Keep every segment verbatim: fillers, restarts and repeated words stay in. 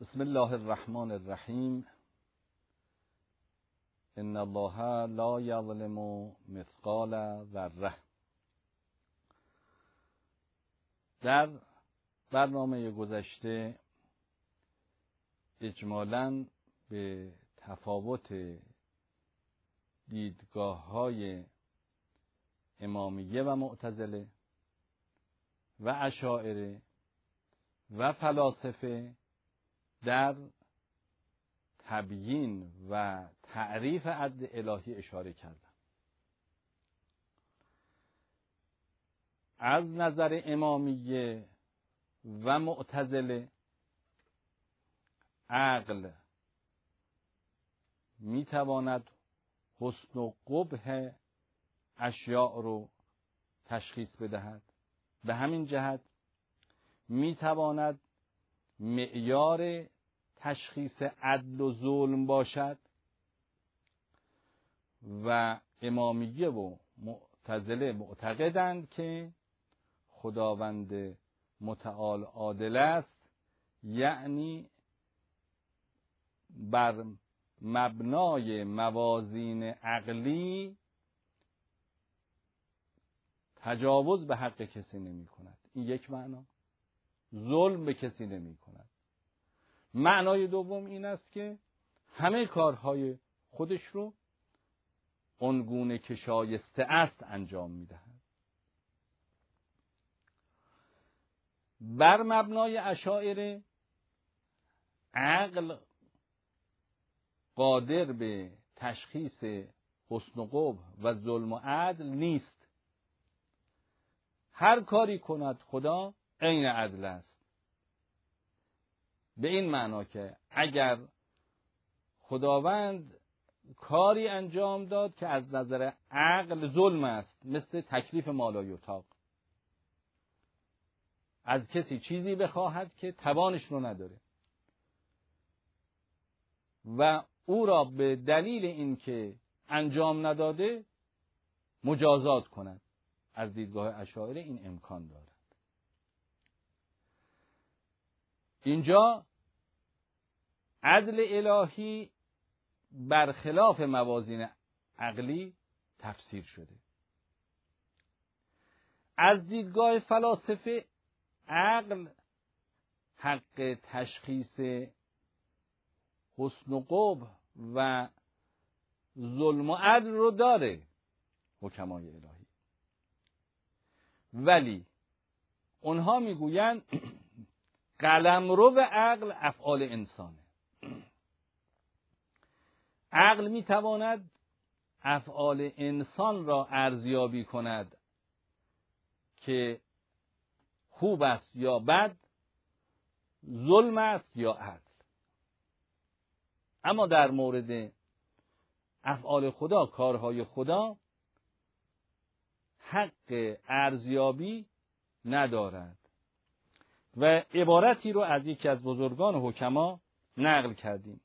بسم الله الرحمن الرحیم. ان الله لا یظلم مثقال ذره. در برنامه گذشته اجمالاً به تفاوت دیدگاه‌های امامیه و معتزله و اشاعره و فلاسفه در تبیین و تعریف عدل الهی اشاره کردم. از نظر امامیه و معتزله عقل میتواند حسن و قبح اشیاء رو تشخیص بدهد، به همین جهت میتواند معیار تشخیص عدل و ظلم باشد و امامیه و معتزله معتقدند که خداوند متعال عادل است، یعنی بر مبنای موازین عقلی تجاوز به حق کسی نمی کند. این یک معنا. ظلم به کسی نمی کند. معنای دوم این است که همه کارهای خودش رو آنگونه که شایسته است انجام می دهد. بر مبنای اشاعره عقل قادر به تشخیص حسن و قبح و ظلم و عدل نیست. هر کاری کند خدا عین عدل است، به این معنا که اگر خداوند کاری انجام داد که از نظر عقل ظلم است، مثل تکلیف مالایطاق، از کسی چیزی بخواهد که توانش رو نداره و او را به دلیل اینکه انجام نداده مجازات کند، از دیدگاه اشاعره این امکان دارد. اینجا عدل الهی برخلاف موازین عقلی تفسیر شده. از دیدگاه فلاسفه عقل حق تشخیص حسن و قبح و ظلم و عدل رو داره، حکمای الهی، ولی اونها میگویند قلمرو و عقل افعال انسانه. عقل میتواند افعال انسان را ارزیابی کند که خوب است یا بد، ظلم است یا عدل. اما در مورد افعال خدا، کارهای خدا، حق ارزیابی ندارد. و عبارتی رو از یکی از بزرگان حکما نقل کردیم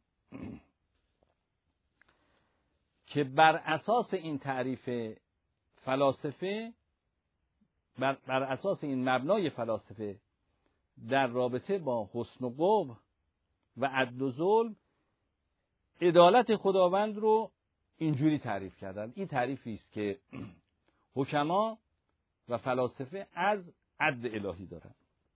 که بر اساس این تعریف فلاسفه، بر, بر اساس این مبنای فلاسفه در رابطه با حسن و قبح و عدل و ظلم، عدالت خداوند رو اینجوری تعریف کردن. این تعریفی است که حکما و فلاسفه از عدل الهی دارند.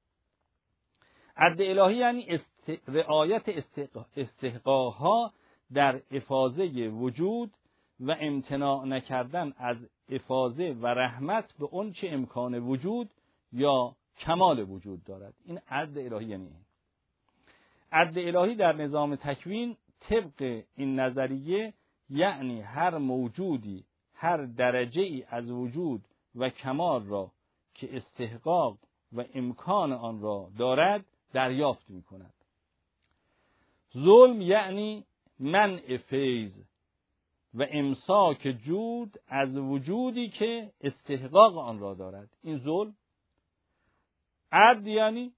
عدل الهی یعنی است... رعایت استحقاقها در افاضه وجود و امتناع نکردن از افاضه و رحمت به اون چه امکان وجود یا کمال وجود دارد. این عدل الهی یعنی این. عدل الهی در نظام تکوین طبق این نظریه یعنی هر موجودی هر درجه ای از وجود و کمال را که استحقاق و امکان آن را دارد دریافت می کند. ظلم یعنی منع فیض و امساک جود از وجودی که استحقاق آن را دارد. این ظلم. عدل یعنی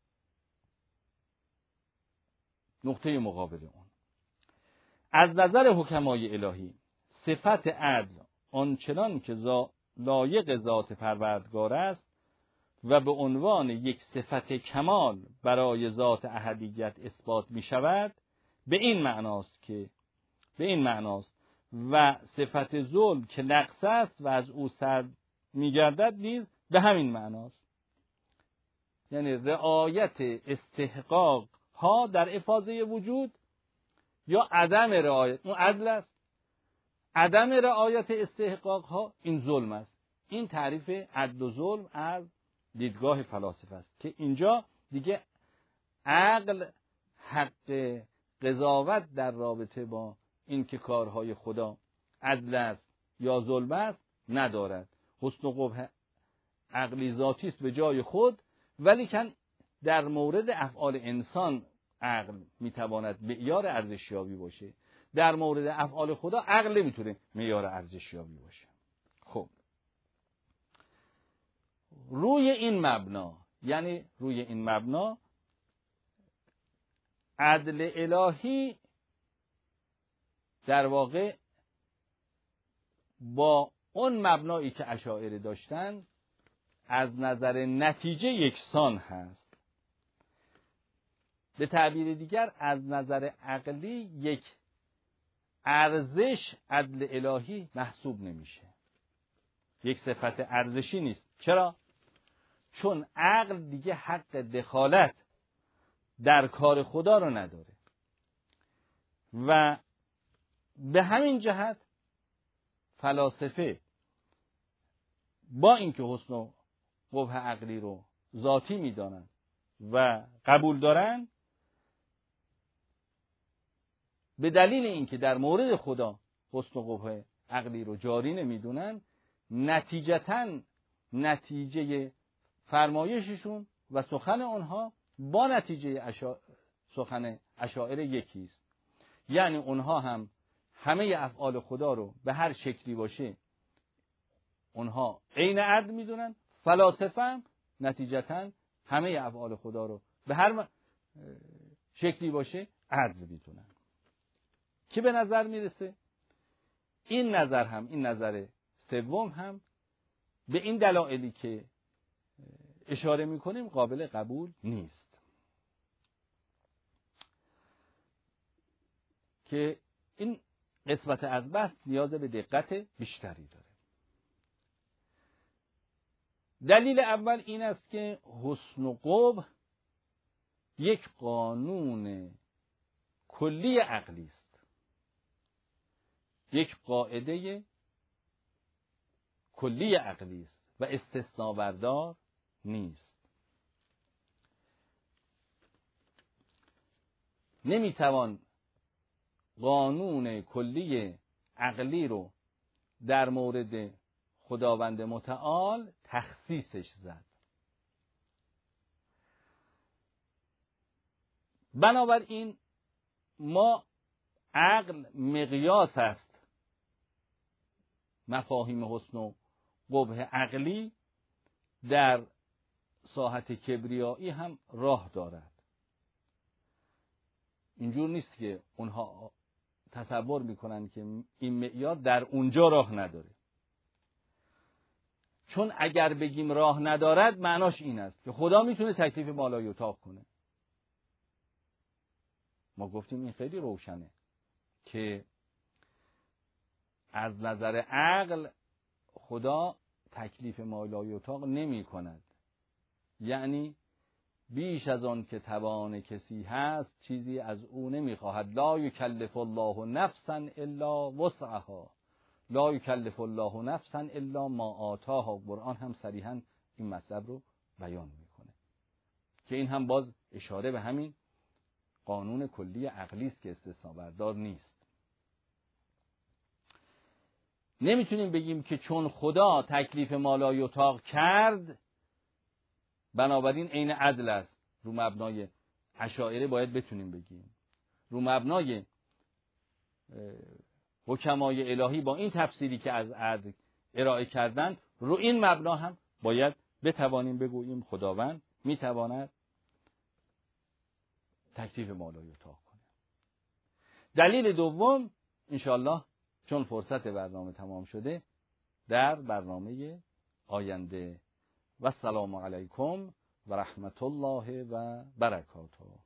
نقطه مقابل اون. از نظر حکمای الهی صفت عدل آنچنان که لایق ذات پروردگار است و به عنوان یک صفت کمال برای ذات احدیت اثبات می شود، به این معناست که به این معناست و صفت ظلم که نقص است و از او سر می گردد نیز به همین معناست. یعنی رعایت استحقاق ها در افاضه وجود یا عدم رعایت، اون عدل است. عدم رعایت استحقاق ها این ظلم است. این تعریف عدل و ظلم از دیدگاه فلاسفه است که اینجا دیگه عقل حق قضاوت در رابطه با این که کارهای خدا عدل است یا ظلم است ندارد. حسن و قبح عقلی ذاتی است به جای خود، ولیکن در مورد افعال انسان عقل میتواند معیار ارزشیابی باشه، در مورد افعال خدا عقل نمیتونه معیار ارزشیابی باشه. خب روی این مبنا، یعنی روی این مبنا عدل الهی در واقع با اون مبنایی که اشاعره داشتن از نظر نتیجه یکسان هست. به تعبیر دیگر از نظر عقلی یک ارزش عدل الهی محسوب نمیشه، یک صفت ارزشی نیست. چرا؟ چون عقل دیگه حق دخالت در کار خدا رو نداره و به همین جهت فلاسفه با اینکه حسن و قبح عقلی رو ذاتی میدانن و قبول دارن، به دلیل اینکه در مورد خدا حسن و قبح عقلی رو جاری نمیدونن، نتیجتاً نتیجه فرمایششون و سخن آنها با نتیجه اشا... سخن اشاعره یکی است. یعنی اونها هم همه افعال خدا رو به هر شکلی باشه اونها عین عدل میدونن، فلاسفه هم نتیجتاً همه افعال خدا رو به هر شکلی باشه عدل میدونن. که به نظر میرسه این نظر هم این نظر سوم هم به این دلایلی که اشاره میکنیم قابل قبول نیست، که این قسمت از بحث نیاز به دقت بیشتری داره. دلیل اول این است که حسن و قبح یک قانون کلی عقلی است، یک قاعده کلی عقلی است و استثناء بردار نیست. نمیتوان قانون کلی عقلی رو در مورد خداوند متعال تخصیصش زد. بنابراین ما عقل مقیاس است مفاهیم حسن و قبح عقلی در ساحت کبریایی هم راه دارد. اینجور نیست که اونها تصور میکنن که این معیار در اونجا راه نداره، چون اگر بگیم راه ندارد معناش این است که خدا میتونه تکلیف مالای اتاق کنه. ما گفتیم این خیلی روشنه که از نظر عقل خدا تکلیف مالای اتاق نمی کند، یعنی بیش از آن که توان کسی هست چیزی از او نمی خواهد. لا یکلف الله نفسا الا وسعها، لا یکلف الله نفسا الا ما آتاها. قرآن هم صریحا این مطلب رو بیان میکنه که این هم باز اشاره به همین قانون کلی عقلی است که استثناء بردار نیست. نمیتونیم بگیم که چون خدا تکلیف مالای اتاق کرد بنابراین عین عدل است. رو مبنای اشاعره باید بتونیم بگیم، رو مبنای حکمای الهی با این تفسیری که از عدل ارائه کردن، رو این مبنا هم باید بتوانیم بگوییم خداوند میتواند تکلیف مالای اتاق کنه. دلیل دوم انشاءالله چون فرصت برنامه تمام شده در برنامه آینده و السلام علیکم و رحمت الله و برکاته.